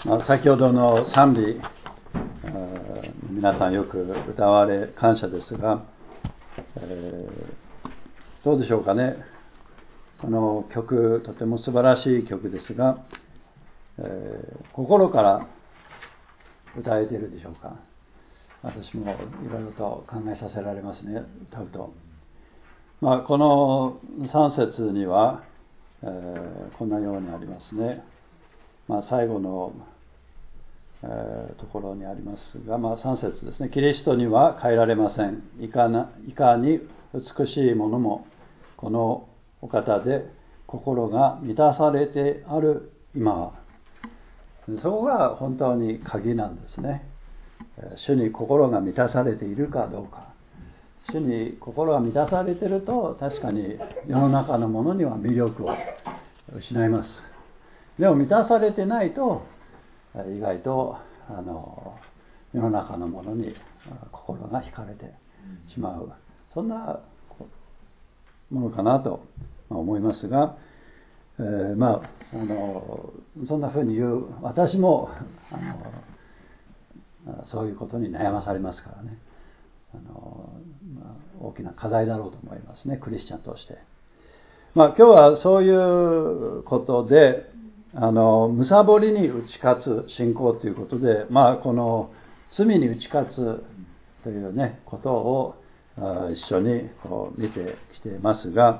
先ほどの賛美、皆さんよく歌われ感謝ですが、どうでしょうかね。この曲、とても素晴らしい曲ですが、心から歌えているでしょうか。私もいろいろと考えさせられますね、歌うと。この3節には、こんなようにありますね。最後の、ところにありますが、3節ですね。キリストには変えられません。いかに美しいものも、このお方で心が満たされてある今は。そこが本当に鍵なんですね。主に心が満たされているかどうか。主に心が満たされていると、確かに世の中のものには魅力を失います。でも満たされてないと、意外と世の中のものに心が惹かれてしまう、そんなものかなと思いますが、そんなふうに言う私もそういうことに悩まされますからね。大きな課題だろうと思いますね、クリスチャンとして。今日はそういうことでむさぼりに打ち勝つ信仰ということで、この罪に打ち勝つというねことを一緒に見てきていますが、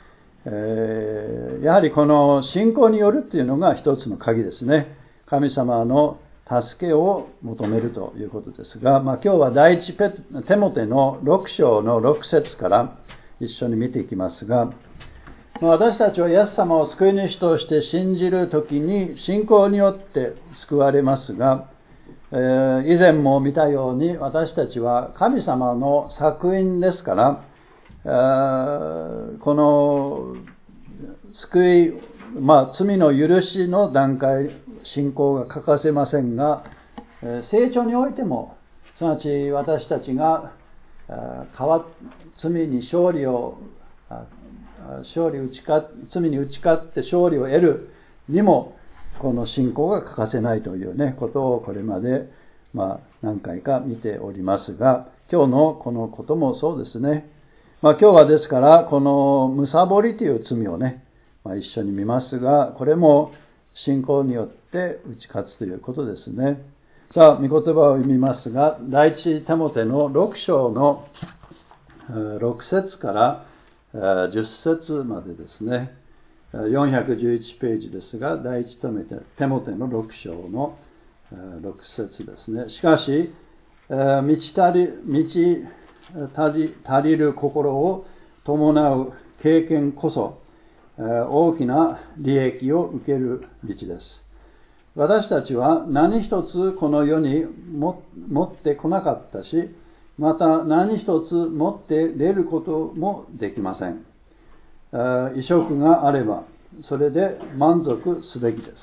やはりこの信仰によるというのが一つの鍵ですね。神様の助けを求めるということですが、今日は第一テモテの6章の6節から一緒に見ていきますが、私たちはイエス様を救い主として信じるときに信仰によって救われますが、以前も見たように私たちは神様の作品ですから、この救い、罪の許しの段階、信仰が欠かせませんが、成長においても、すなわち私たちが罪に罪に打ち勝って勝利を得るにも、この信仰が欠かせないというね、ことをこれまで、何回か見ておりますが、今日のこのこともそうですね。今日はですから、このむさぼりという罪をね、一緒に見ますが、これも信仰によって打ち勝つということですね。さあ、御言葉を読みますが、第一テモテの6章の6節から10節までですね。411ページですが、第一テモテの6章の6節ですね。しかし、満ち足りる心を伴う経験こそ、大きな利益を受ける道です。私たちは何一つこの世に持ってこなかったし、また何一つ持って出ることもできません。衣食があればそれで満足すべきです。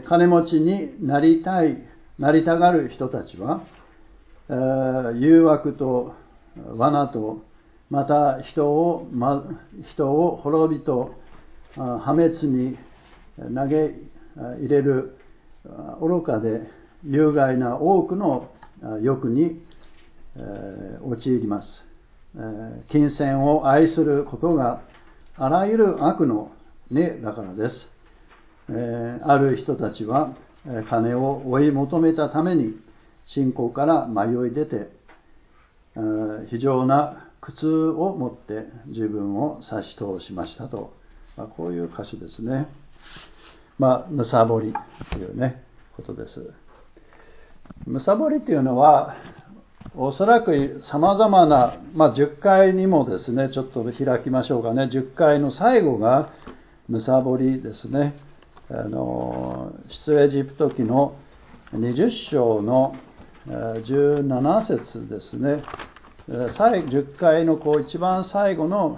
金持ちになりたがる人たちは、誘惑と罠と、また人を滅びと破滅に投げ入れる愚かで有害な多くの欲に陥ります。金銭を愛することがあらゆる悪の根だからです。ある人たちは金を追い求めたために信仰から迷い出て、非常な苦痛をもって自分を差し通しましたと、こういう歌詞ですね。むさぼりというねことです。むさぼりというのはおそらく様々な、10回にもですね、ちょっと開きましょうかね。10回の最後がむさぼりですね。出エジプト記の20章の17節ですね。10回の一番最後の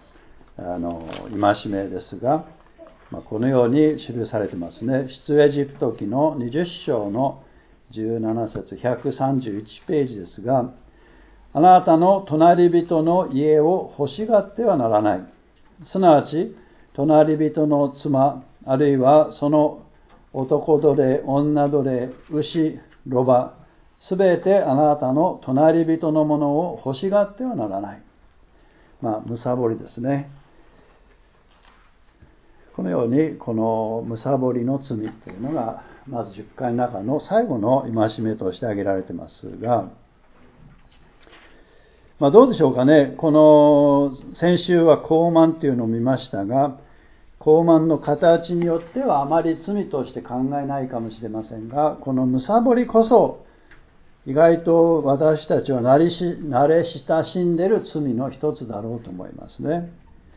戒めですが、このように記されてますね。出エジプト記の20章の17節131ページですが、あなたの隣人の家を欲しがってはならない。すなわち隣人の妻、あるいはその男奴隷、女奴隷、牛、ロバ、すべてあなたの隣人のものを欲しがってはならない。むさぼりですね。このように、このむさぼりの罪というのが、まず10回の中の最後の戒めとして挙げられていますが、どうでしょうかね。この、先週は傲慢というのを見ましたが、傲慢の形によってはあまり罪として考えないかもしれませんが、このむさぼりこそ、意外と私たちは慣れ親しんでいる罪の一つだろうと思いますね。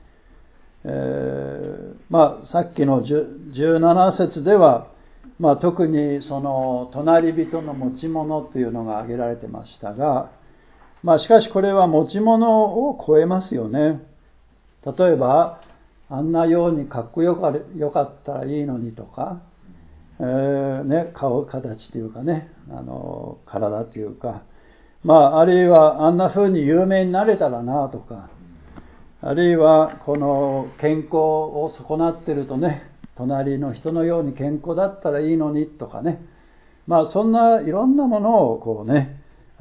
さっきの17節では、特にその隣人の持ち物というのが挙げられてましたが、しかしこれは持ち物を超えますよね。例えば、あんなようにかっこよかったらいいのにとか、顔形というかね、体というか、あるいはあんな風に有名になれたらなとか、あるいはこの健康を損なってるとね、隣の人のように健康だったらいいのにとかね、そんないろんなものをこうね、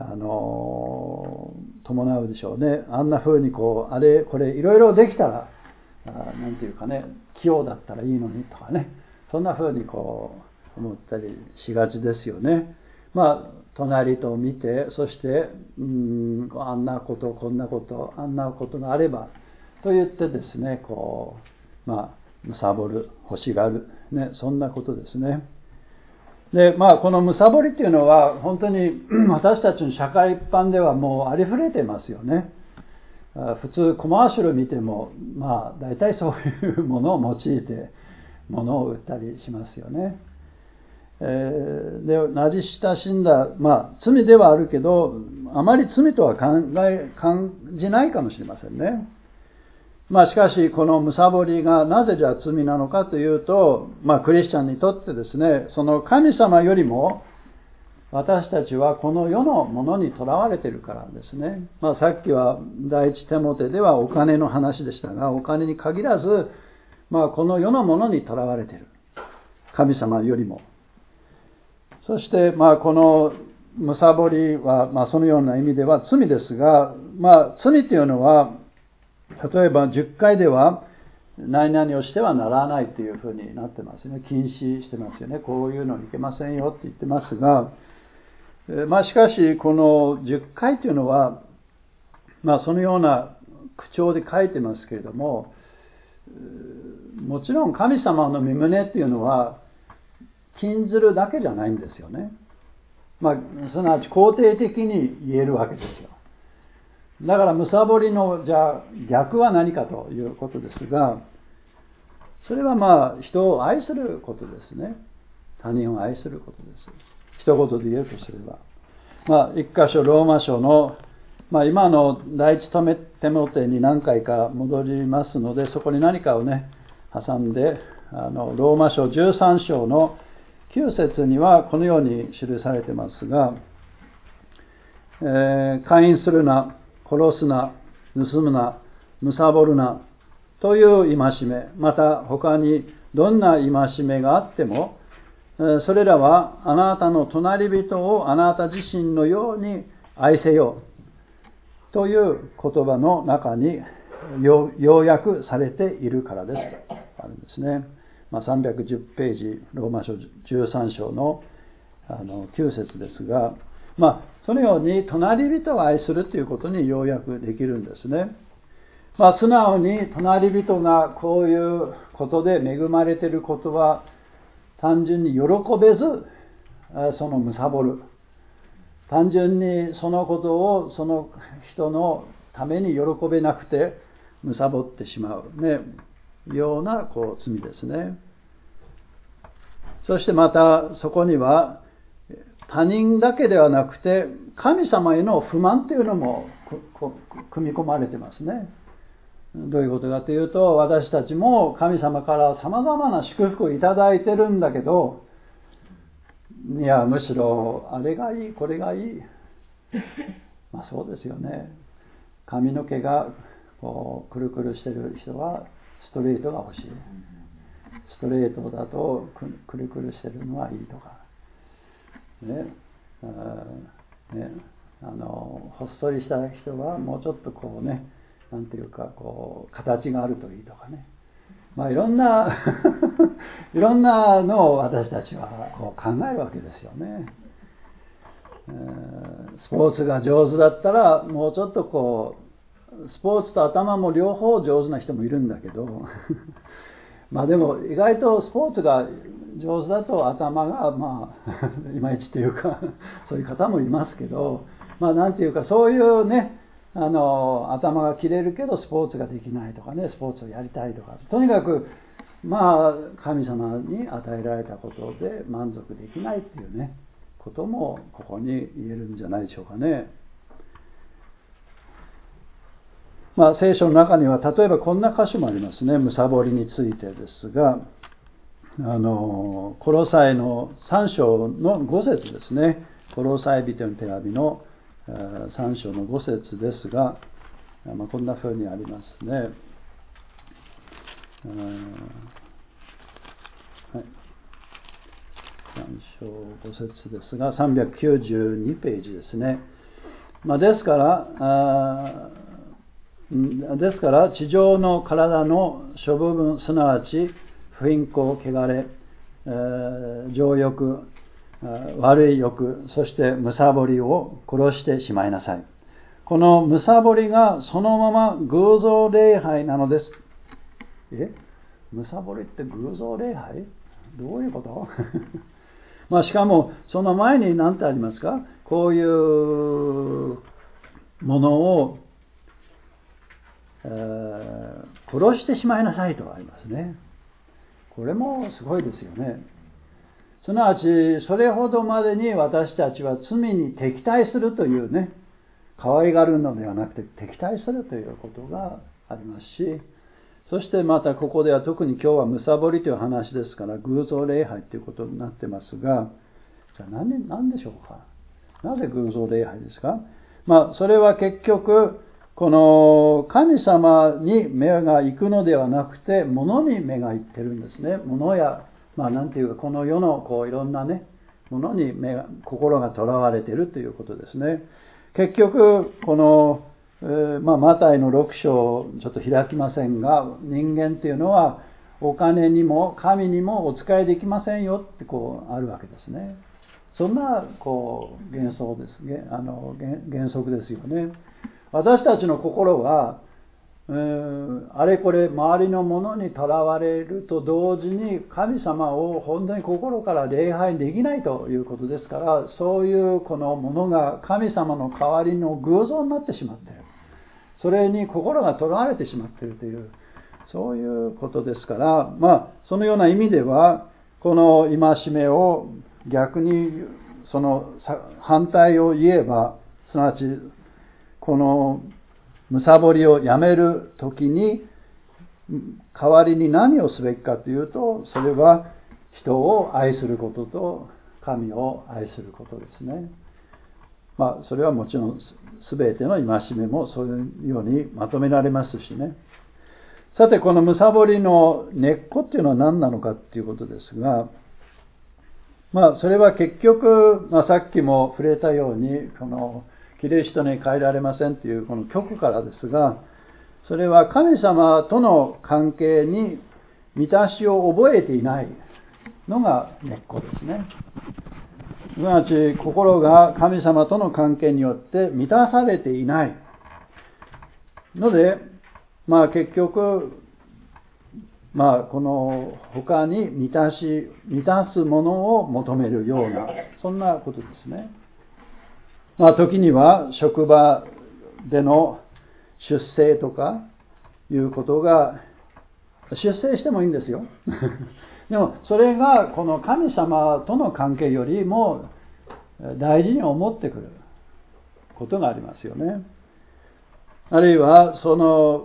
伴うでしょうね。あんな風にこれいろいろできたら、なんていうかね、器用だったらいいのにとかね、そんな風にこう思ったりしがちですよね。隣と見て、そしてあんなことこんなことあんなことがあればと言ってですね、こうむさぼる、欲しがるね、そんなことですね。で、このむさぼりっていうのは本当に私たちの社会一般ではもうありふれてますよね。普通コマーシャル見ても大体そういうものを用いて物を売ったりしますよね。で、慣れ親しんだ、罪ではあるけどあまり罪とは感じないかもしれませんね。しかしこのむさぼりがなぜじゃあ罪なのかというと、クリスチャンにとってですね、その神様よりも私たちはこの世のものにとらわれているからですね。さっきは第一テモテではお金の話でしたが、お金に限らず、この世のものにとらわれている。神様よりも。そして、このむさぼりは、そのような意味では罪ですが、罪というのは、例えば10回では、何々をしてはならないというふうになってますね。禁止してますよね。こういうのいけませんよって言ってますが、しかしこの10回というのは、そのような口調で書いてますけれども、もちろん神様の御胸というのは禁ずるだけじゃないんですよね。すなわち肯定的に言えるわけですよ。だからむさぼりのじゃあ逆は何かということですが、それは人を愛することですね。他人を愛することです。一言で言うとすれば、一箇所ローマ書の、今の第一テモテに何回か戻りますので、そこに何かをね挟んで、ローマ書13章の9節にはこのように記されてますが、姦淫するな、殺すな、盗むな、むさぼるなという戒め、また他にどんな戒めがあっても、それらはあなたの隣人をあなた自身のように愛せよという言葉の中に要約されているからですとあるんですね。310ページローマ書13章の9節ですが、そのように隣人を愛するということに要約できるんですね。素直に隣人がこういうことで恵まれていることは単純に喜べず、そのむさぼる。単純にそのことをその人のために喜べなくてむさぼってしまう、ような罪ですね。そしてまたそこには他人だけではなくて神様への不満というのも組み込まれてますね。どういうことかというと、私たちも神様から様々な祝福をいただいてるんだけど、いやむしろあれがいいこれがいいそうですよね。髪の毛がこうくるくるしてる人はストレートが欲しい。 ストレートだとくるくるしてるのはいいとか、ね、ほっそりした人はもうちょっとこうね、なんていうかこう形があるといいとかね、いろんないろんなのを私たちはこう考えるわけですよね。スポーツが上手だったらもうちょっとこうスポーツと頭も両方上手な人もいるんだけどでも意外とスポーツが上手だと頭がいまいちというかそういう方もいますけど、なんていうかそういうね、頭が切れるけどスポーツができないとかね、スポーツをやりたいとか、とにかく神様に与えられたことで満足できないっていうねこともここに言えるんじゃないでしょうかね。聖書の中には例えばこんな箇所もありますね。むさぼりについてですが、コロサイの3章の5節ですね。コロサイ人の手紙の3章の5節ですが、こんな風にありますね。はい、3章5節ですが、392ページですね。ですから地上の体の諸部分、すなわち不貧困、汚れ、情欲、悪い欲、そしてむさぼりを殺してしまいなさい。このむさぼりがそのまま偶像礼拝なのです。むさぼりって偶像礼拝？どういうことしかもその前に何てありますか？こういうものを、殺してしまいなさいとありますね。これもすごいですよね。すなわちそれほどまでに私たちは罪に敵対するというね、可愛がるのではなくて敵対するということがありますし、そしてまたここでは特に今日はむさぼりという話ですから偶像礼拝ということになってますが、じゃあ何でしょうか。なぜ偶像礼拝ですか。それは結局この神様に目が行くのではなくて物に目が行ってるんですね。物やなんていうかこの世のいろんなねものに心がとらわれているということですね。結局このマタイの6章ちょっと開きませんが、人間というのはお金にも神にもお仕えできませんよってあるわけですね。そんな原則ですよね。私たちの心はあれこれ周りのものにとらわれると同時に神様を本当に心から礼拝できないということですから、そういうこのものが神様の代わりの偶像になってしまっている、それに心がとらわれてしまっているという、そういうことですから、そのような意味ではこの戒めを逆にその反対を言えば、すなわちこのむさぼりをやめるときに代わりに何をすべきかというと、それは人を愛することと神を愛することですね。それはもちろん全ての戒めもそういうようにまとめられますしね。さてこのむさぼりの根っこっていうのは何なのかっていうことですが、それは結局、さっきも触れたようにこのキリストに変えられませんというこの曲からですが、それは神様との関係に満たしを覚えていないのが根っこですね。すなわち心が神様との関係によって満たされていないので、結局この他に満たすものを求めるような、そんなことですね。時には職場での出世とかいうことが、出世してもいいんですよでもそれがこの神様との関係よりも大事に思ってくることがありますよね。あるいはその、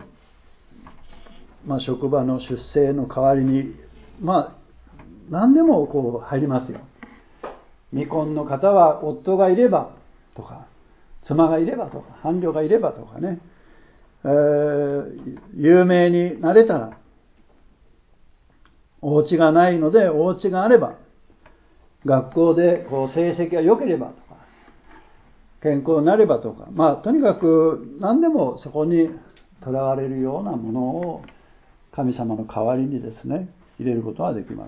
職場の出世の代わりに何でも入りますよ。未婚の方は夫がいればとか、妻がいればとか、伴侶がいればとかね、有名になれたら、 お家がないので、お家があれば、学校で成績が良ければとか、健康になればとか、とにかく何でもそこにとらわれるようなものを神様の代わりにですね、入れることができます。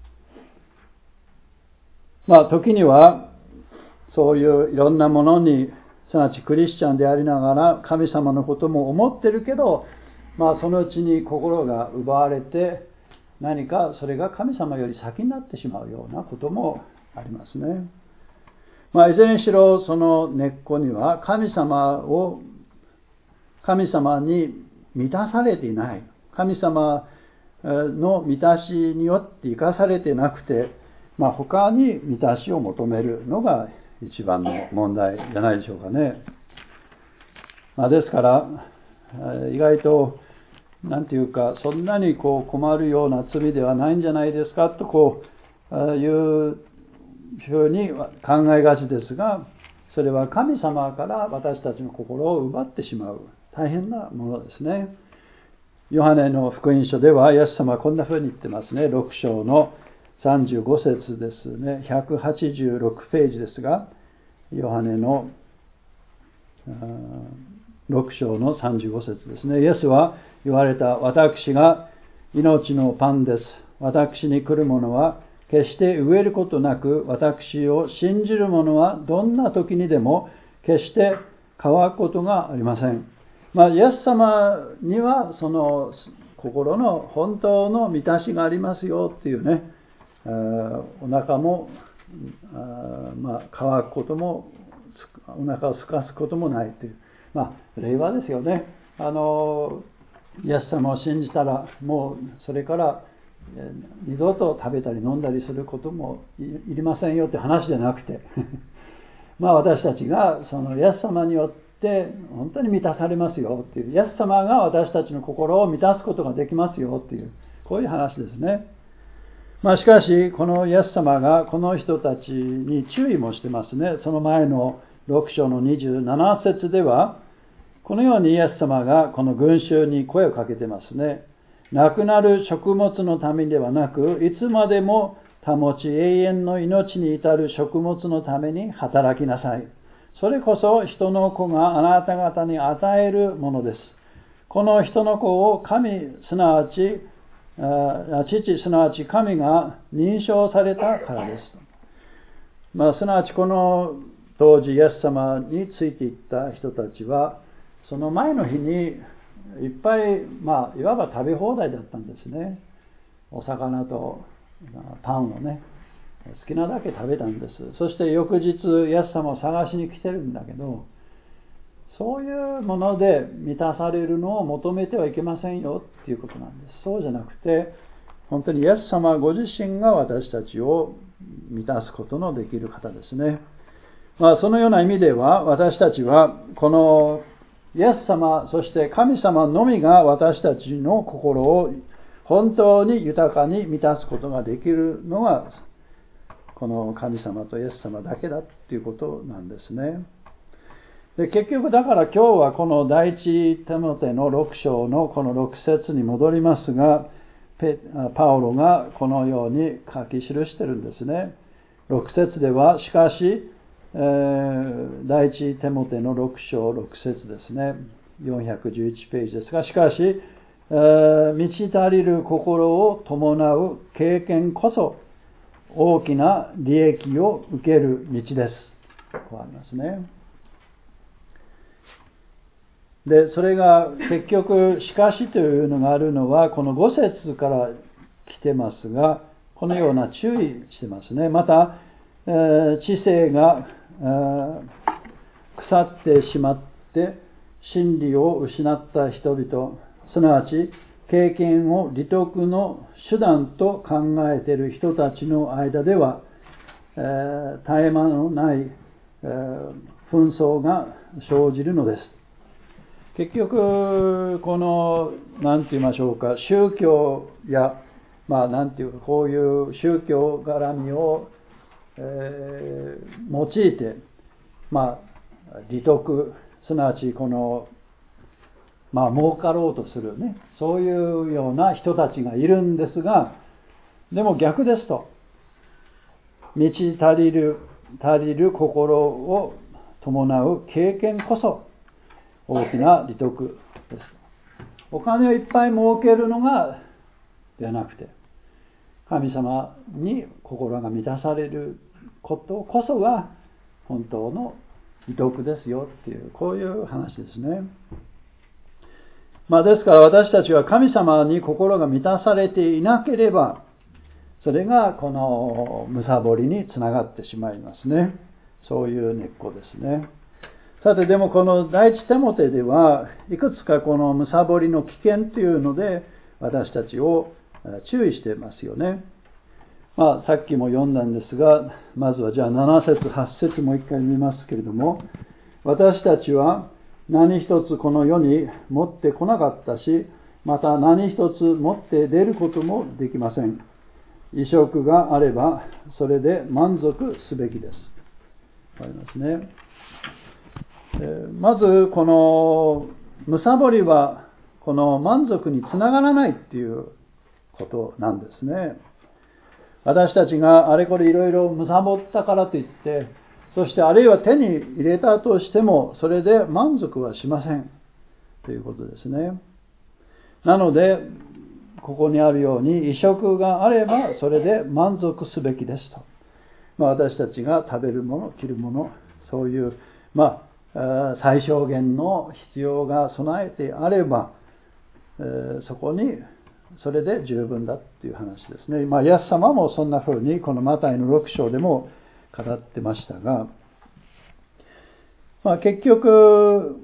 時にはそういういろんなものに、すなわちクリスチャンでありながら神様のことも思ってるけど、そのうちに心が奪われて、何かそれが神様より先になってしまうようなこともありますね。いずれにしろその根っこには神様に満たされていない、神様の満たしによって生かされてなくて、他に満たしを求めるのが一番の問題じゃないでしょうかね。ですから意外とそんなに困るような罪ではないんじゃないですかというふうに考えがちですが、それは神様から私たちの心を奪ってしまう大変なものですね。ヨハネの福音書ではイエス様はこんなふうに言ってますね。6章の35節ですね。186ページですが、ヨハネの6章の35節ですね。イエスは言われた。私が命のパンです。私に来る者は決して飢えることなく、私を信じる者はどんな時にでも決して乾くことがありません。イエス様にはその心の本当の満たしがありますよっていうね、お腹も乾くこともお腹を空かすこともないという、令和ですよね。イエス様を信じたらもうそれから二度と食べたり飲んだりすることもいりませんよって話じゃなくて私たちがそのイエス様によって本当に満たされますよっていう、イエス様が私たちの心を満たすことができますよっていう、こういう話ですね。しかしこのイエス様がこの人たちに注意もしてますね。その前の6章の27節ではこのようにイエス様がこの群衆に声をかけてますね。なくなる食物のためではなく、いつまでも保ち永遠の命に至る食物のために働きなさい。それこそ人の子があなた方に与えるものです。この人の子を父すなわち神が認証されたからです。すなわちこの当時イエス様についていった人たちはその前の日にいっぱいいわば食べ放題だったんですね。お魚とパンをね好きなだけ食べたんです。そして翌日イエス様を探しに来てるんだけど、そういうもので満たされるのを求めてはいけませんよっていうことなんです。そうじゃなくて本当にイエス様ご自身が私たちを満たすことのできる方ですね。そのような意味では私たちはこのイエス様そして神様のみが私たちの心を本当に豊かに満たすことができるのがこの神様とイエス様だけだっていうことなんですね。で結局だから今日はこの第一テモテの6章のこの6節に戻りますが、パウロがこのように書き記してるんですね。6節ではしかし第一テモテの6章6節ですね。411ページですが、しかし満ち足りる心を伴う経験こそ大きな利益を受ける道です。こうありますね。で、それが結局しかしというのがあるのはこの5節から来てますが、このような注意してますね。また、知性が腐ってしまって真理を失った人々、すなわち経験を利得の手段と考えている人たちの間では、絶え間のない、紛争が生じるのです。結局この何て言いましょうか、宗教や何て言うかこういう宗教絡みを、用いて利得、すなわちこの儲かろうとするね、そういうような人たちがいるんですが、 でも逆ですと、満ち足りる心を伴う経験こそ大きな利得です。お金をいっぱい儲けるのがではなくて、神様に心が満たされることこそが本当の利得ですよっていう、こういう話ですね。ですから私たちは神様に心が満たされていなければ、それがこの貪りにつながってしまいますね。そういう根っこですね。さて、でもこの第一テモテではいくつかこの貪りの危険というので私たちを注意していますよね。さっきも読んだんですが、まずはじゃあ7節8節もう一回見ますけれども、私たちは何一つこの世に持ってこなかったし、また何一つ持って出ることもできません。衣食があればそれで満足すべきです。わかりますね。まずこの貪りはこの満足につながらないっていうことなんですね。私たちがあれこれいろいろ貪ったからといって、そしてあるいは手に入れたとしてもそれで満足はしませんということですね。なのでここにあるように衣食があればそれで満足すべきですと。私たちが食べるもの、着るもの、そういう最小限の必要が備えてあれば、そこにそれで十分だっていう話ですね。イエス様もそんな風にこのマタイの6章でも語ってましたが、結局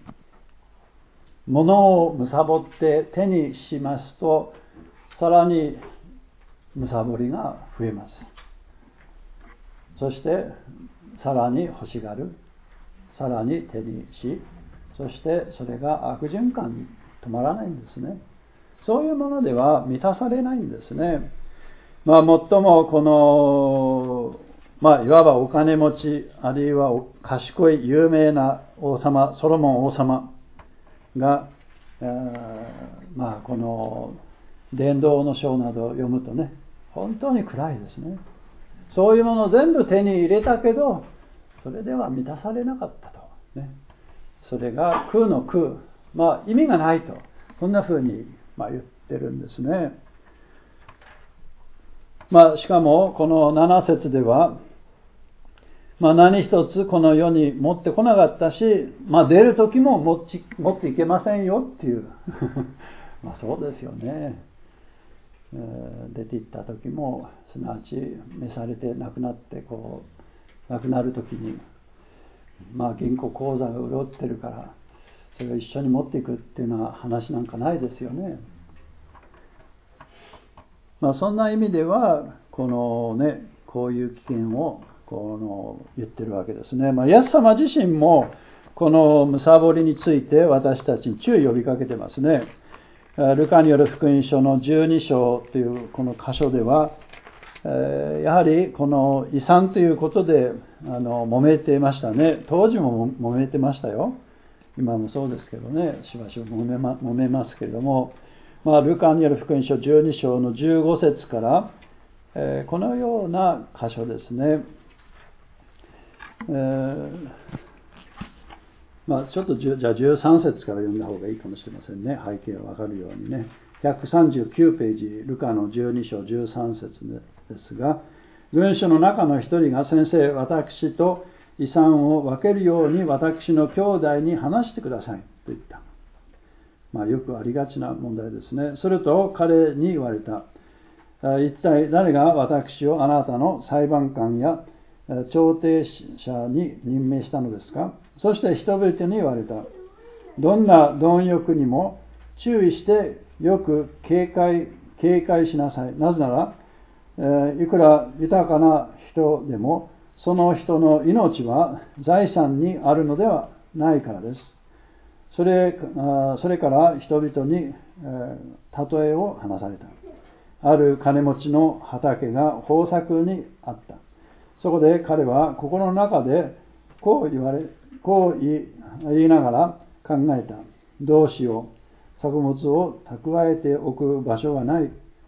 物を貪って手にしますと、さらに貪りが増えます。そしてさらに欲しがる、さらに手にし、そしてそれが悪循環に止まらないんですね。そういうものでは満たされないんですね。最もこのいわばお金持ち、あるいは賢い有名な王様、ソロモン王様がこの伝道の書などを読むとね、本当に暗いですね。そういうものを全部手に入れたけど、それでは満たされなかったと、ね、それが空の空、意味がないと、こんな風に言ってるんですね。しかもこの7節では、何一つこの世に持ってこなかったし、出る時も持っていけませんよっていうそうですよね。出て行った時もすなわち召されて亡くなって亡くなる時に銀行口座が潤ってるからそれを一緒に持っていくっていうような話なんかないですよね。そんな意味ではこういう危険を言ってるわけですね。イエス様自身もこの貪りについて私たちに注意を呼びかけてますね。ルカによる福音書の12章というこの箇所では、やはりこの遺産ということで揉めていましたね。当時も揉めてましたよ。今もそうですけどね、しばしば揉めますけれども、ルカによる福音書12章の15節から、このような箇所ですね。ちょっとじゃあ13節から読んだ方がいいかもしれませんね。背景がわかるようにね。139ページ、ルカの12章13節ですが、文書の中の一人が、先生、私と遺産を分けるように私の兄弟に話してくださいと言った。よくありがちな問題ですね。すると彼に言われた。一体誰が私をあなたの裁判官や調停者に任命したのですか？そして人々に言われた。どんな貪欲にも注意してよく警戒しなさい。なぜなら、いくら豊かな人でもその人の命は財産にあるのではないからです。それから人々に、例えを話された。ある金持ちの畑が豊作にあった。そこで彼は心の中でこう言いながら考えた。どうしよう。作物を蓄えておく場所がない。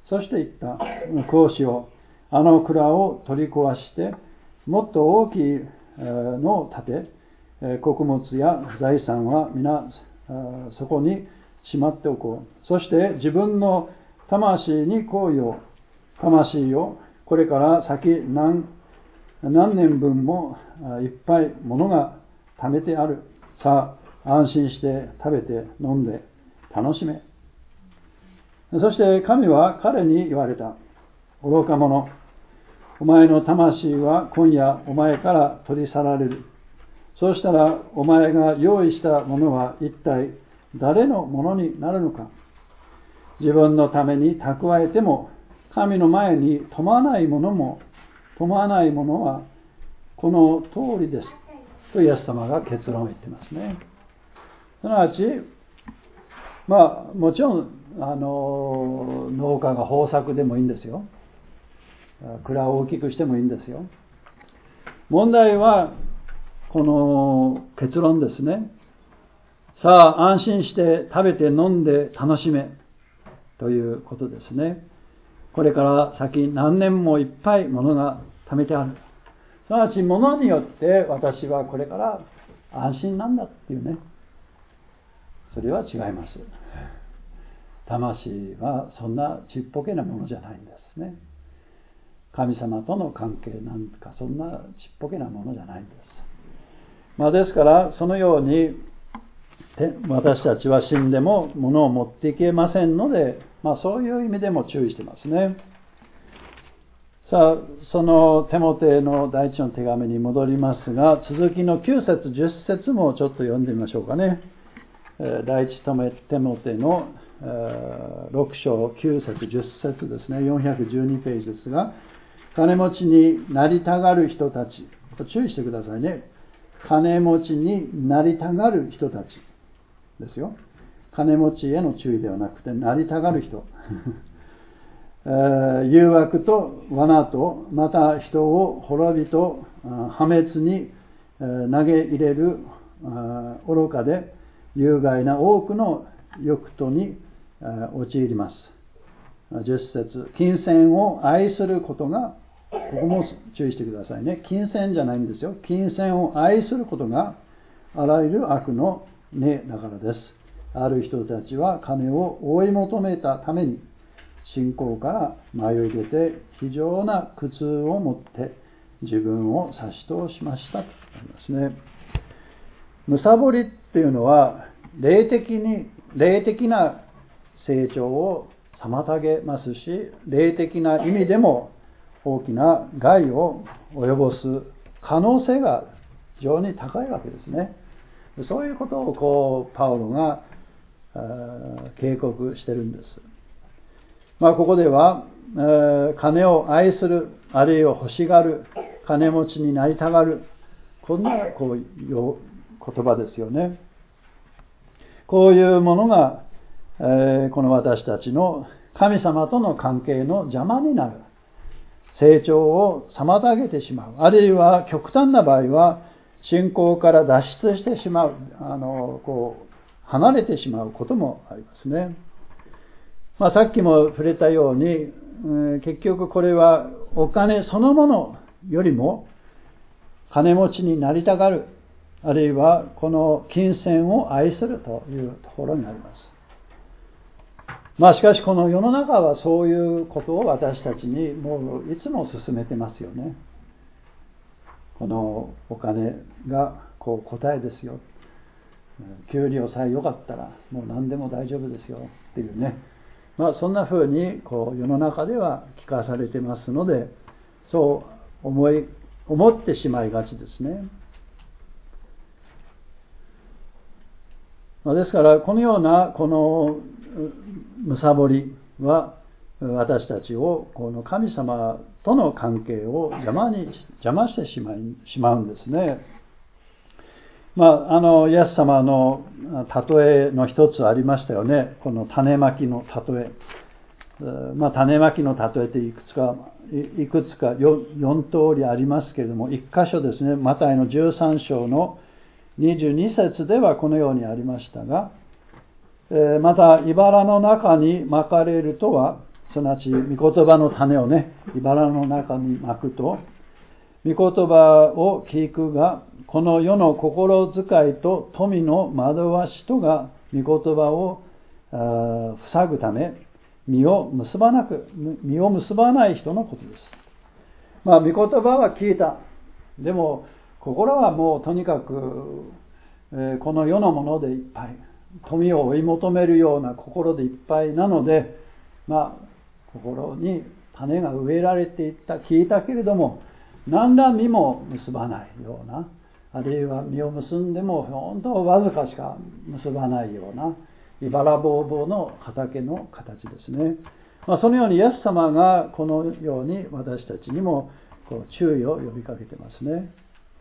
そして言った。こうしよう。あの蔵を取り壊して、もっと大きいのを建て、穀物や財産は皆そこにしまっておこう。そして自分の魂にこう言おう。魂よ、これから先何年分もいっぱい物が貯めてある。さあ、安心して食べて飲んで楽しめ。そして神は彼に言われた。愚か者、お前の魂は今夜お前から取り去られる。そうしたらお前が用意したものは一体誰のものになるのか。自分のために蓄えても神の前に富まないものはこの通りですとイエス様が結論を言ってますね。すなわち、もちろん農家が豊作でもいいんですよ。蔵を大きくしてもいいんですよ。問題はこの結論ですね。さあ安心して食べて飲んで楽しめということですね。これから先何年もいっぱい物が貯めてある。すなわち物によって私はこれから安心なんだっていうね。それは違います。魂はそんなちっぽけなものじゃないんですね。神様との関係なんかそんなちっぽけなものじゃないんです。ですからそのように私たちは死んでも物を持っていけませんので、そういう意味でも注意してますね。さあ、そのテモテの第一の手紙に戻りますが、続きの9節10節もちょっと読んでみましょうかね。第一テモテの6章9節10節ですね。412ページですが、金持ちになりたがる人たち、注意してくださいね。金持ちになりたがる人たちですよ。金持ちへの注意ではなくて、なりたがる人。誘惑と罠と、また人を滅びと破滅に投げ入れる愚かで有害な多くの欲とに陥ります。10節、金銭を愛することが、ここも注意してくださいね。金銭じゃないんですよ。金銭を愛することがあらゆる悪の根だからです。ある人たちは金を追い求めたために信仰から迷い出て非常な苦痛を持って自分を差し通しましたとありますね。むさぼりっていうのは霊的な成長を妨げますし、霊的な意味でも大きな害を及ぼす可能性が非常に高いわけですね。そういうことをパウロが警告してるんです。ここでは、金を愛する、あるいは欲しがる、金持ちになりたがる、こんな言葉ですよね。こういうものが、この私たちの神様との関係の邪魔になる。成長を妨げてしまう。あるいは極端な場合は信仰から脱出してしまう。離れてしまうこともありますね。さっきも触れたように、結局これはお金そのものよりも金持ちになりたがる、あるいはこの金銭を愛するというところになります。しかしこの世の中はそういうことを私たちにもういつも勧めてますよね。このお金が答えですよ。給料さえ良かったらもう何でも大丈夫ですよっていうね。そんな風に世の中では聞かされてますので、そう思ってしまいがちですね。ですからこのようなこのむさぼりは私たちをこの神様との関係を邪魔してしまうんですね。イエス様の例えの一つありましたよね。この種まきの例え。種まきの例えっていくつか4通りありますけれども、一箇所ですね、マタイの13章の22節ではこのようにありましたが、また茨の中にまかれるとは、 すなわち御言葉の種をね、茨の中にまくと、御言葉を聞くが、この世の心遣いと富の惑わしとが御言葉を塞ぐため、実を結ばない人のことです。御言葉は聞いた。でも心はもうとにかく、この世のものでいっぱい、富を追い求めるような心でいっぱいなので、心に種が植えられていった、聞いたけれども何ら実も結ばないような、あるいは実を結んでも本当わずかしか結ばないような茨ぼうぼうの畑の形ですね。そのようにイエス様がこのように私たちにも注意を呼びかけてますね。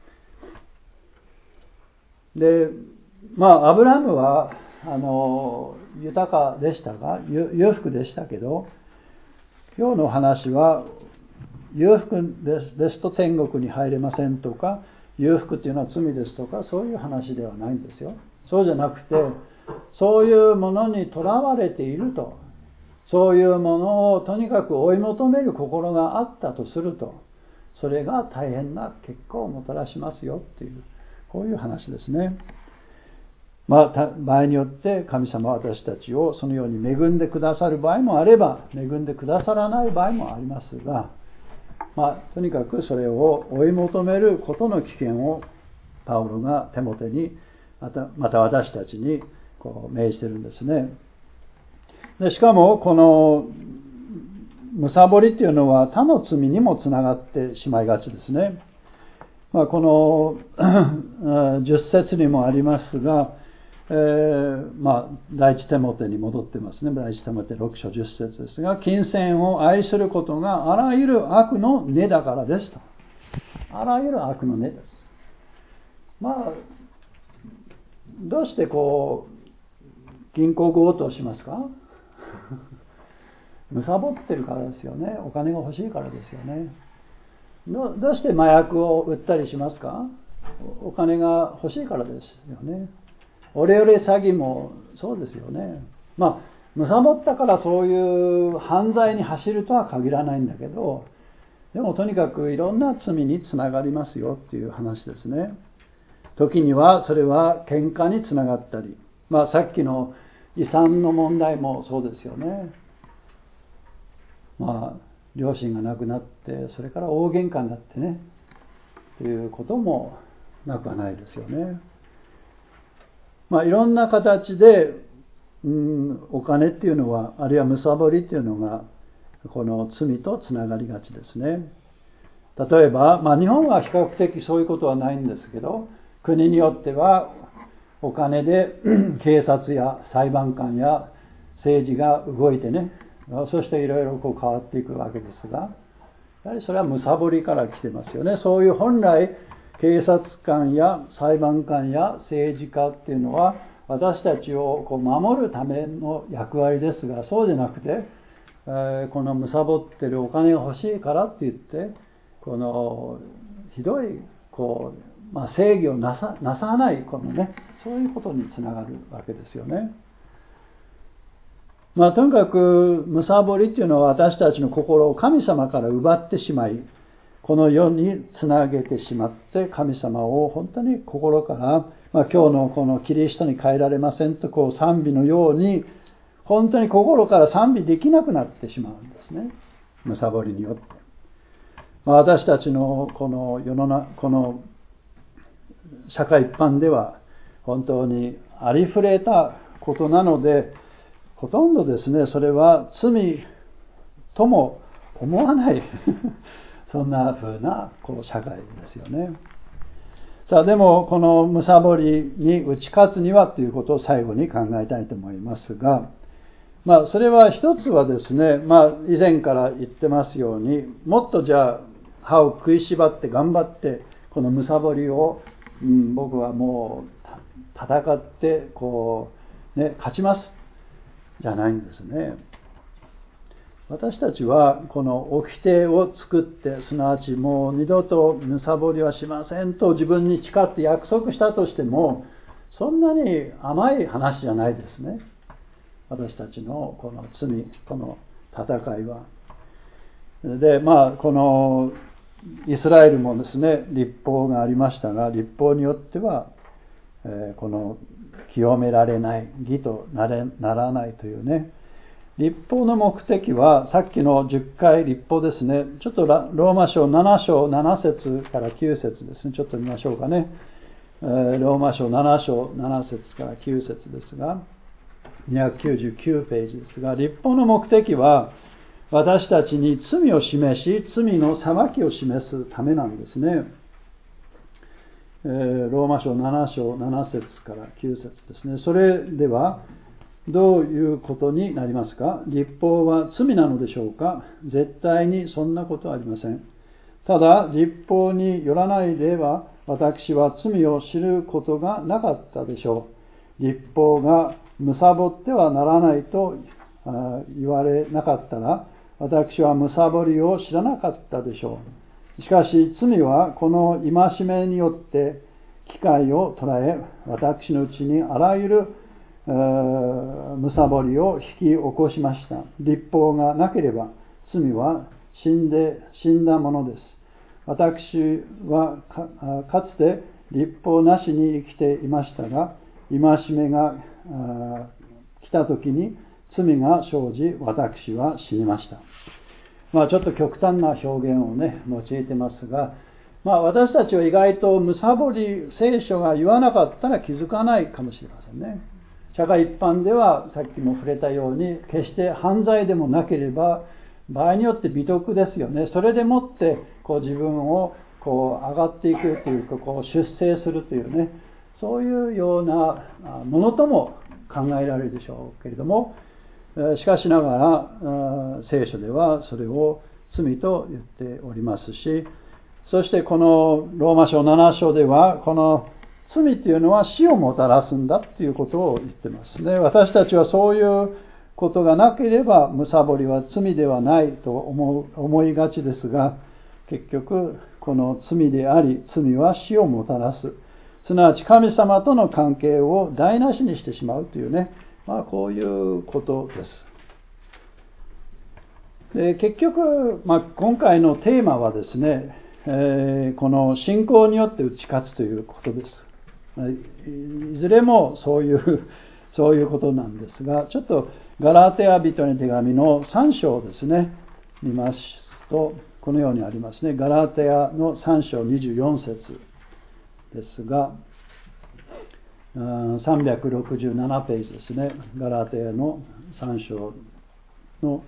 で、アブラハムは豊かでしたが、裕福でしたけど、今日の話は裕福ですと天国に入れませんとか、裕福というのは罪ですとか、そういう話ではないんですよ。そうじゃなくて、そういうものにとらわれていると、そういうものをとにかく追い求める心があったとすると、それが大変な結果をもたらしますよっていう、こういう話ですね。場合によって神様は私たちをそのように恵んでくださる場合もあれば、恵んでくださらない場合もありますが、とにかくそれを追い求めることの危険をパウロがテモテに、また私たちに命じてるんですね。でしかもこの貪りというのは他の罪にもつながってしまいがちですね。この10節にもありますが、第一テモテに戻ってますね。第一テモテ6章10節ですが、金銭を愛することがあらゆる悪の根だからですと。あらゆる悪の根です。どうして銀行強盗しますか？貪ってるからですよね。お金が欲しいからですよね。どうして麻薬を売ったりしますか？お金が欲しいからですよね。オレオレ詐欺もそうですよね。貪ったからそういう犯罪に走るとは限らないんだけど、でもとにかくいろんな罪につながりますよっていう話ですね。時にはそれは喧嘩につながったり、さっきの遺産の問題もそうですよね。両親が亡くなってそれから大喧嘩になってねということもなくはないですよね。いろんな形で、お金っていうのは、あるいは貪りっていうのがこの罪とつながりがちですね。例えば、日本は比較的そういうことはないんですけど、国によってはお金で警察や裁判官や政治が動いてね、そしていろいろ変わっていくわけですが、やはりそれは貪りから来てますよね。そういう本来警察官や裁判官や政治家っていうのは私たちを守るための役割ですが、そうじゃなくて、この貪ってるお金が欲しいからって言ってこのひどい正義をなさないそういうことにつながるわけですよね。とにかく貪りっていうのは私たちの心を神様から奪ってしまい、この世につなげてしまって神様を本当に心から、今日のこのキリストに変えられませんと賛美のように本当に心から賛美できなくなってしまうんですね。貪りによって。私たちのこの世の中、この社会一般では本当にありふれたことなので、ほとんどですね、それは罪とも思わないそんな風な社会ですよね。でもこの貪りに打ち勝つにはということを最後に考えたいと思いますが、それは一つはですね、以前から言ってますように、もっとじゃあ歯を食いしばって頑張ってこの貪りを、僕はもう戦って勝ちますじゃないんですね。私たちはこの掟を作って、すなわちもう二度と貪りはしませんと自分に誓って約束したとしても、そんなに甘い話じゃないですね。私たちのこの罪、この戦いは。で、このイスラエルもですね、律法がありましたが、律法によっては、この清められない、義とならないというね、律法の目的は、さっきの10回律法ですね、ちょっとローマ書7章7節から9節ですね、ちょっと見ましょうかね。ローマ書7章7節から9節ですが、299ページですが、律法の目的は、私たちに罪を示し、罪の裁きを示すためなんですね。ローマ書7章7節から9節ですね。それでは、どういうことになりますか？律法は罪なのでしょうか？絶対にそんなことはありません。ただ、律法によらないでは、私は罪を知ることがなかったでしょう。律法が貪ってはならないと言われなかったら、私は貪りを知らなかったでしょう。しかし、罪はこの戒めによって機会を捉え、私のうちにあらゆる貪りを引き起こしました。律法がなければ罪は死んだものです。私は かつて律法なしに生きていましたが、戒めが来た時に罪が生じ、私は死にました。ちょっと極端な表現をね、用いてますが、私たちは意外と貪り、聖書が言わなかったら気づかないかもしれませんね。社会一般では、さっきも触れたように、決して犯罪でもなければ、場合によって美徳ですよね。それでもって自分を上がっていくというか、出世するというね、そういうようなものとも考えられるでしょうけれども、しかしながら聖書ではそれを罪と言っておりますし、そしてこのローマ書7章では、この罪というのは死をもたらすんだということを言ってますね。私たちはそういうことがなければ、貪りは罪ではないと思いがちですが、結局この罪であり、罪は死をもたらす。すなわち神様との関係を台無しにしてしまうというね、こういうことです。で、結局、今回のテーマはですね、この信仰によって打ち勝つということです。いずれもそういうことなんですが、ちょっとガラテヤ人の手紙の3章をですね、見ますと、このようにありますね。ガラテヤの3章24節ですが、367ページですね。ガラテヤの3章の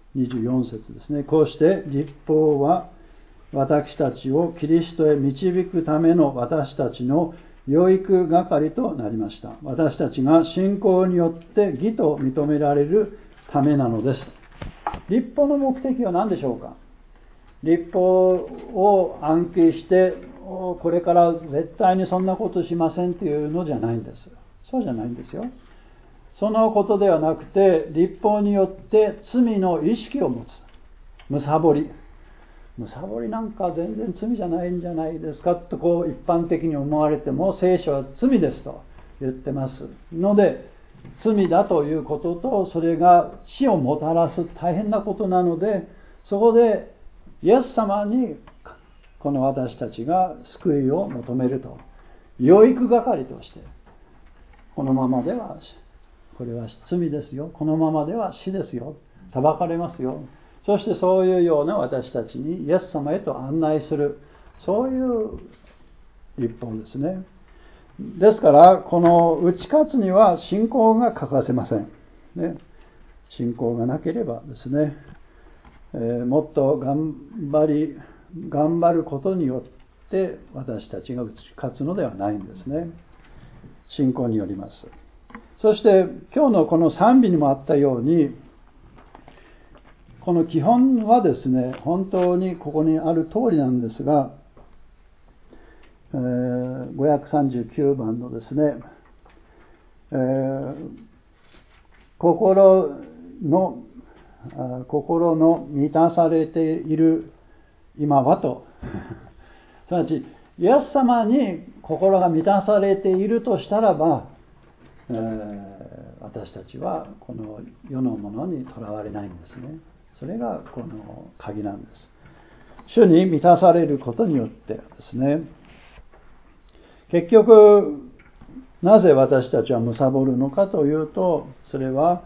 24節ですね。こうして律法は私たちをキリストへ導くための私たちの養育係となりました。私たちが信仰によって義と認められるためなのです。律法の目的は何でしょうか？律法を暗記してこれから絶対にそんなことしませんというのじゃないんです。そうじゃないんですよ。そのことではなくて、律法によって罪の意識を持つ。貪りなんか全然罪じゃないんじゃないですかと一般的に思われても、聖書は罪ですと言ってますので、罪だということと、それが死をもたらす大変なことなので、そこでイエス様にこの私たちが救いを求めると、養育係として、このままではこれは罪ですよ、このままでは死ですよ、裁かれますよ、そしてそういうような私たちにイエス様へと案内する、そういう律法ですね。ですからこの打ち勝つには信仰が欠かせません、ね、信仰がなければですね、もっと頑張ることによって私たちが打ち勝つのではないんですね。信仰によります。そして今日のこの賛美にもあったように、この基本はですね、本当にここにある通りなんですが、539番のですね、心の満たされている今はとすなわちイエス様に心が満たされているとしたらば、私たちはこの世のものにとらわれないんですね。 それがこの鍵なんです。主に満たされることによってですね、結局なぜ私たちは貪るのかというと、それは、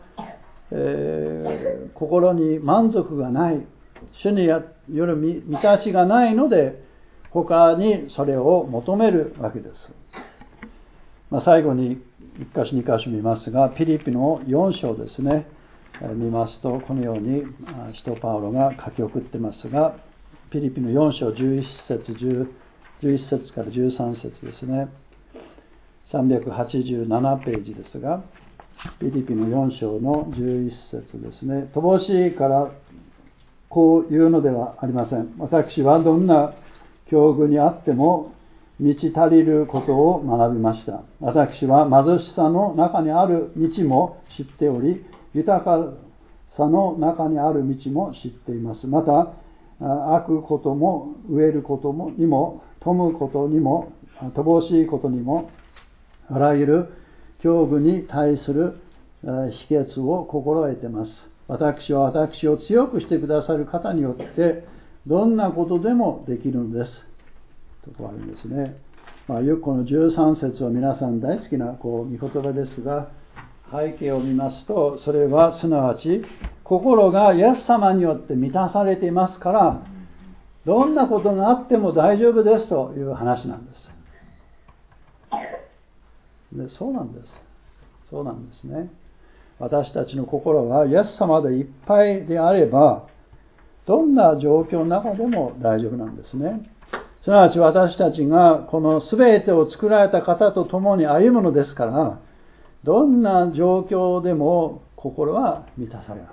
心に満足がない、主による満たしがないので、他にそれを求めるわけです。最後に1箇所2箇所見ますが、ピリピの4章ですね、見ますと、このように使徒パウロが書き送ってますが、ピリピの4章11節から13節ですね、387ページですが、ピリピの4章の11節ですね。乏しいからこう言うのではありません。私はどんな境遇にあっても満ち足りることを学びました。私は貧しさの中にある道も知っており、豊かさの中にある道も知っています。また、飽くことも飢えることにも富むことにも乏しいことにも、あらゆる境遇に対する秘訣を心得ています。私は私を強くしてくださる方によってどんなことでもできるのですとこうあるんですね。よくこの13節は皆さん大好きな御言葉ですが、背景を見ますと、それはすなわち心がイエス様によって満たされていますから、どんなことがあっても大丈夫ですという話なんです。そうなんです。そうなんですね。私たちの心がイエス様でいっぱいであれば、どんな状況の中でも大丈夫なんですね。すなわち私たちがこの全てを作られた方と共に歩むのですから、どんな状況でも心は満たされます。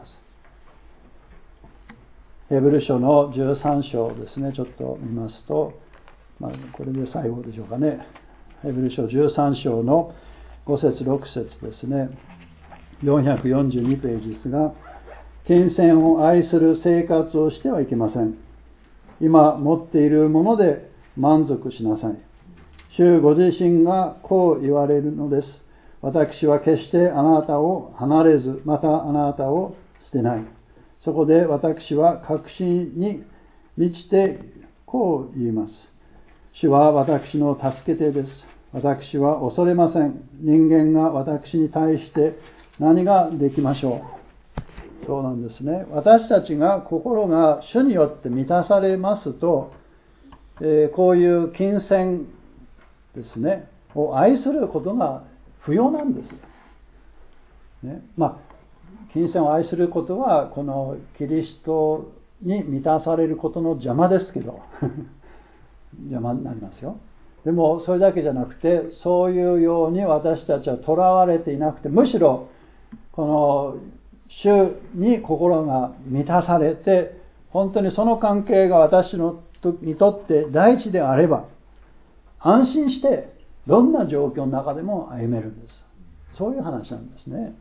ヘブル書の13章ですね、ちょっと見ますと、これで最後でしょうかね。ヘブル書13章の5節6節ですね。442ページですが、金銭を愛する生活をしてはいけません。今持っているもので満足しなさい。主ご自身がこう言われるのです。私は決してあなたを離れず、またあなたを捨てない。そこで私は確信に満ちてこう言います。主は私の助け手です。私は恐れません。人間が私に対して何ができましょう。そうなんですね。私たちが心が主によって満たされますと、こういう金銭ですねを愛することが不要なんです、ね。金銭を愛することはこのキリストに満たされることの邪魔ですけど邪魔になりますよ。でもそれだけじゃなくて、そういうように私たちはとらわれていなくて、むしろこの主に心が満たされて、本当にその関係が私にとって第一であれば、安心してどんな状況の中でも歩めるんです。そういう話なんですね。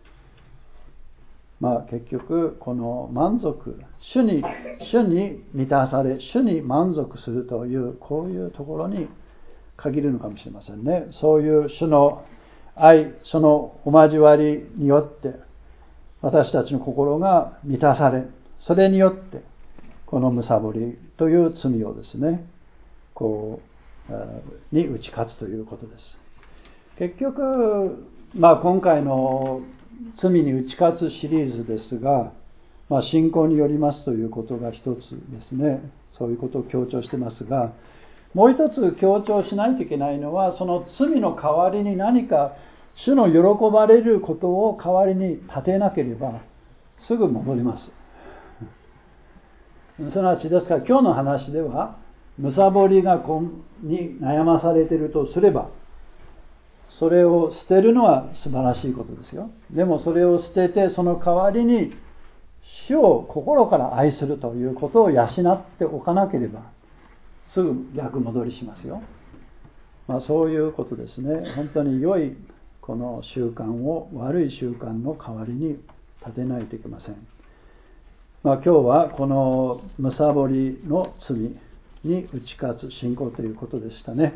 結局この満足、主に満たされ、主に満足するという、こういうところに限るのかもしれませんね。そういう主の愛、そのお交わりによって私たちの心が満たされ、それによってこの貪りという罪をですね、に打ち勝つということです。結局、今回の罪に打ち勝つシリーズですが、信仰によりますということが一つですね。そういうことを強調してますが、もう一つ強調しないといけないのは、その罪の代わりに何か主の喜ばれることを代わりに立てなければすぐ戻ります。すなわちですから、今日の話では貪りに悩まされているとすれば、それを捨てるのは素晴らしいことですよ。でもそれを捨てて、その代わりに主を心から愛するということを養っておかなければすぐ逆戻りしますよ。そういうことですね。本当に良いこの習慣を悪い習慣の代わりに立てないといけません。今日はこの貪りの罪に打ち勝つ信仰ということでしたね。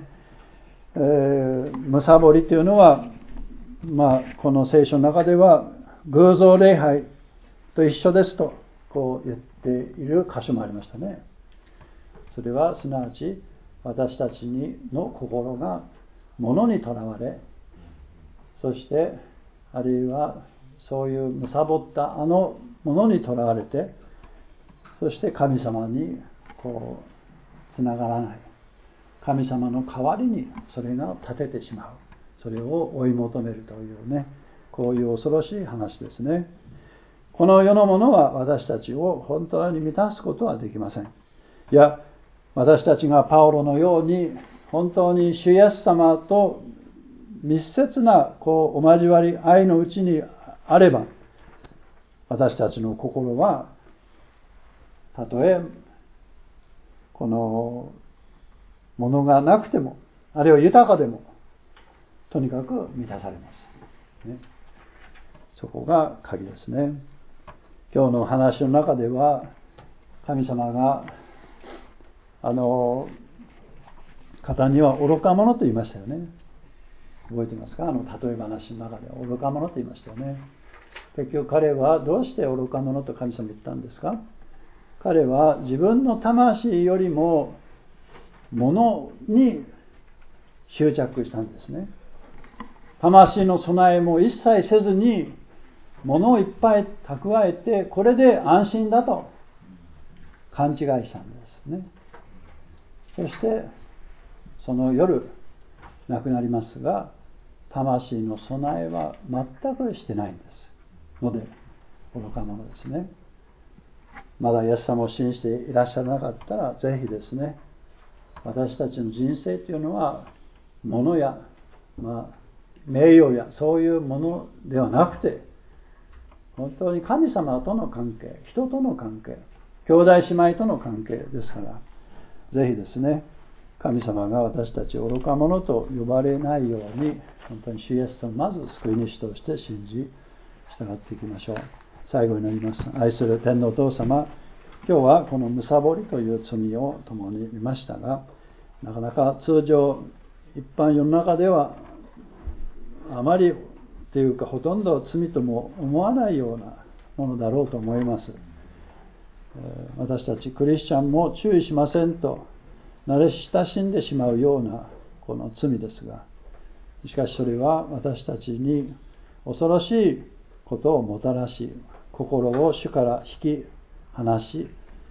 貪りというのは、この聖書の中では偶像礼拝と一緒ですとこう言っている箇所もありましたね。それはすなわち私たちの心が物にとらわれ、そしてあるいはそういう貪ったものにとらわれて、そして神様にこうつながらない、神様の代わりにそれが立ててしまう、それを追い求めるというね、こういう恐ろしい話ですね。この世のものは私たちを本当に満たすことはできません。いや、私たちがパウロのように本当に主イエス様と密接なお交わり、愛のうちにあれば、私たちの心はたとえこのものがなくても、あるいは豊かでも、とにかく満たされます、ね。そこが鍵ですね。今日の話の中では、神様が方には愚か者と言いましたよね。覚えてますか？例え話の中では愚か者と言いましたよね。結局彼はどうして愚か者と神様言ったんですか？彼は自分の魂よりも物に執着したんですね。魂の備えも一切せずに物をいっぱい蓄えて、これで安心だと勘違いしたんですね。そしてその夜亡くなりますが、魂の備えは全くしてないんですので、愚か者ですね。まだイエス様を信じていらっしゃらなかったら、ぜひですね、私たちの人生というのは物や、名誉やそういうものではなくて、本当に神様との関係、人との関係、兄弟姉妹との関係ですから、ぜひですね、神様が私たちを愚か者と呼ばれないように、本当に主イエス様をまず救い主として信じ従っていきましょう。最後になります。愛する天のお父様、今日はこのむさぼりという罪を共に見ましたが、なかなか通常一般世の中ではあまりというかほとんど罪とも思わないようなものだろうと思います。私たちクリスチャンも注意しませんと慣れ親しんでしまうようなこの罪ですが、しかしそれは私たちに恐ろしいことをもたらし、心を主から引き離し、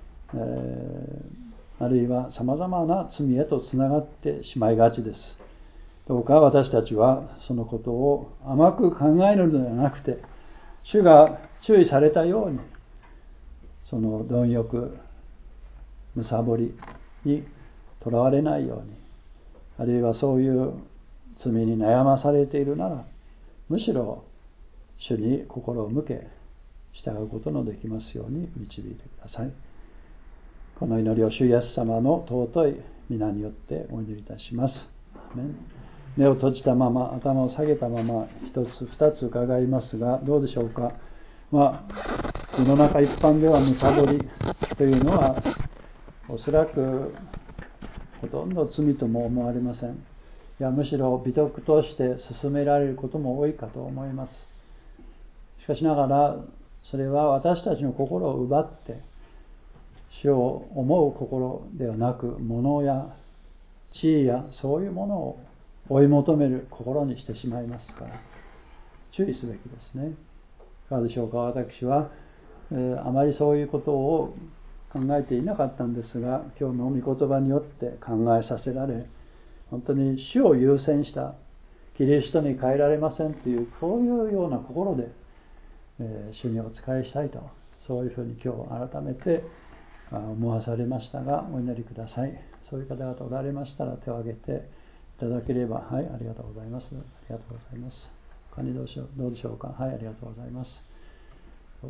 あるいはさまざまな罪へとつながってしまいがちです。どうか私たちはそのことを甘く考えるのではなくて、主が注意されたように、その貪欲、むさぼりにとらわれないように、あるいはそういう罪に悩まされているなら、むしろ主に心を向け従うことのできますように導いてください。この祈りを主イエス様の尊い皆によってお祈りいたします。アーメン。目を閉じたまま、頭を下げたまま、一つ二つ伺いますが、どうでしょうか。世の中一般ではむさぼりというのはおそらくほとんど罪とも思われません。いや、むしろ美徳として進められることも多いかと思います。しかしながら、それは私たちの心を奪って主を思う心ではなく、物や地位やそういうものを追い求める心にしてしまいますから、注意すべきですね。いかがでしょうか。私は、あまりそういうことを考えていなかったんですが、今日の御言葉によって考えさせられ、本当に主を優先したキリストに変えられませんという、こういうような心で、主にお仕えしたいと、そういうふうに今日改めて思わされましたが、お祈りください。そういう方々おられましたら手を挙げていただければ。はい、ありがとうございます。ありがとうございます。他にどうでしょうか。はい、ありがとうございます。はい、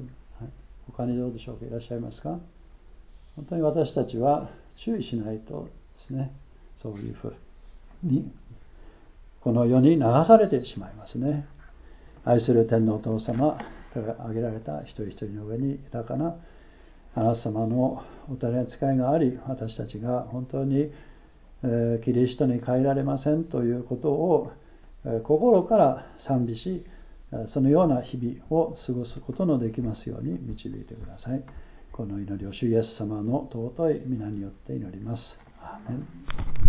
他にどうでしょうか。いらっしゃいますか。本当に私たちは注意しないとですね、そういうふうにこの世に流されてしまいますね。愛する天のお父様、手が挙げられた一人一人の上に豊かなあなた様のおたり扱いがあり、私たちが本当にキリストに変えられませんということを心から賛美し、そのような日々を過ごすことのできますように導いてください。 この祈りを主イエス様の尊い皆によって祈ります。アーメン。